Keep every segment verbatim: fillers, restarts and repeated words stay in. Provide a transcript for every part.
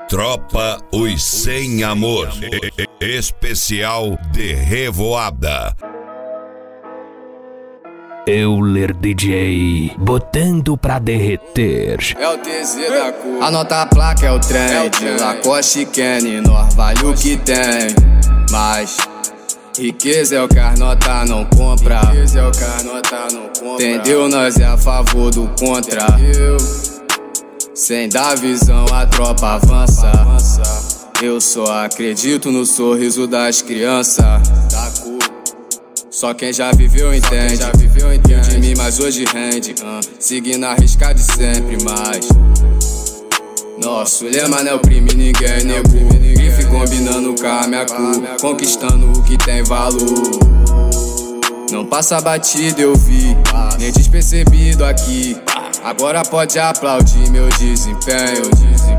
Tropa Os Sem Amor, especial de Revoada. Euler D J, botando pra derreter. É o T Z da cor. Anota a placa, é o trem. É o trem. Lacoste Kenny, nós vale o que tem. Mas riqueza é o que as nota não compra. Riqueza é o que as nota não compra. Entendeu? Nós é a favor do contra. Eu, sem dar visão, a tropa avança. Eu só acredito no sorriso das crianças. Da cor. Só quem já viveu entende. Já viveu entende. De mim, mas hoje rende. uh, Seguindo a risca de sempre, mas nosso lema não é oprime ninguém, nego. Grife combinando com a minha cor, conquistando o que tem valor. Não passa batida, eu vi, nem despercebido aqui. Agora pode aplaudir meu desempenho.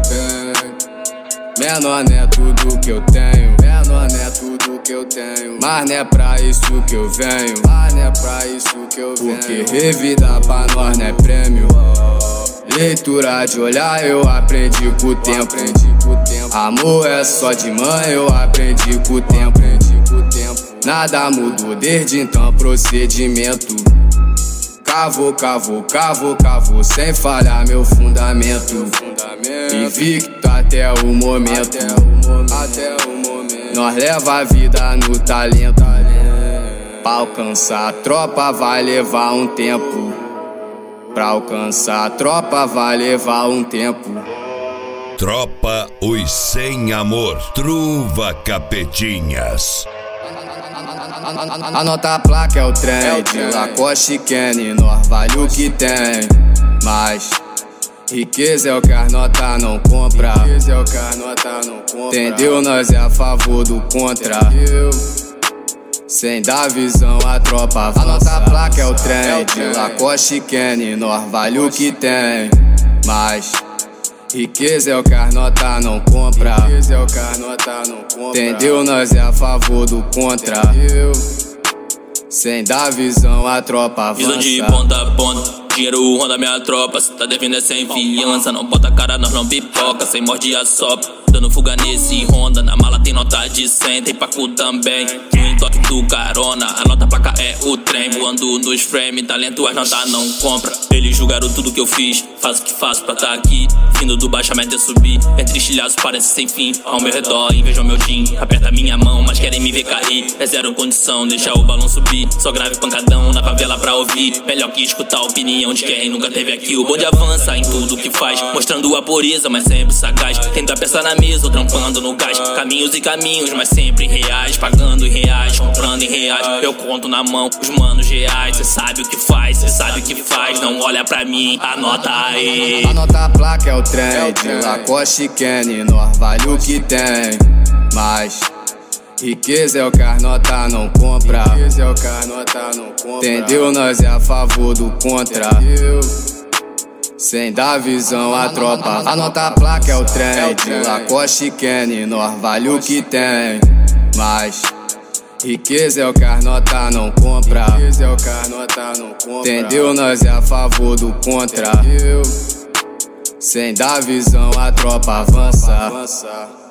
Menor não é tudo que eu tenho. Menor não é tudo que eu tenho. Mas não é pra isso que eu venho. Mas não é pra isso que eu venho. Porque revida pra nós não é prêmio. Leitura de olhar eu aprendi com o tempo. Amor é só de mãe, eu aprendi com o tempo. Nada mudou desde então, procedimento. Cavou, cavou, cavou, cavou, sem falhar meu fundamento. Invicto até o momento. Nós leva a vida no talento. Pra alcançar a tropa vai levar um tempo. Pra alcançar a tropa vai levar um tempo. Tropa Os Sem Amor, Truva Capetinhas. Anota a placa, é o trem. É o trem. Lacoste Kenny, nós vale o que tem. Mas riqueza é o que as nota não compra. Riqueza é o que as nota não compra. Entendeu? Nós é a favor do contra. Eu, sem dar visão, a tropa avança. Anota a placa, é o trem. É o trem. Lacoste Kenny, nós vale o que tem. Mas riqueza é o que as nota não compra. Riqueza é o que as nota não compra. Entendeu? Nós é a favor do contra. Eu, sem dar visão, a tropa avança. Visão de ponta a ponta. Dinheiro ronda minha tropa, cê tá devendo é sem fiança. Não bota a cara, nós não pipoca, sem morde a sopa. Dando fuga nesse Honda, na mala tem nota de cem, tem pacu também. No toque do carona, a nota placa é o trem. Voando nos frame, talento as nota não compra. Eles julgaram tudo que eu fiz, faço o que faço pra tá aqui. Vindo do baixamento é subir, entre estilhaços parece sem fim. Ao meu redor, invejam meu jean, aperta minha mão, mas querem me ver cair. É zero condição, deixa o balão subir. Só grave pancadão na favela pra ouvir. Melhor que escutar a opinião de quem nunca teve aqui. O bonde avança em tudo que faz, mostrando a pureza, mas sempre sagaz. Tendo a peça na mesa ou trampando no gás. Caminhos e caminhos, mas sempre em reais. Pagando em reais, comprando em reais. Eu conto na mão os manos reais. Cê sabe o que faz, cê sabe o que faz. Não olha pra mim, anota aí. Anota a placa, é o trem. De Lacoste Kenny, nós vale o que tem. Mas riqueza é o que as nota não compra. Riqueza é o que as nota não compra. Entendeu? Nós é a favor do contra. Eu, sem dar visão, a tropa. Anota a placa, é o trem. De Lacoste Kenny, nós vale o que tem. Mas riqueza é o que as nota não compra. Riqueza é o que as nota não compra. Entendeu? Nós é a favor do contra. Eu, sem dar visão, a tropa avança.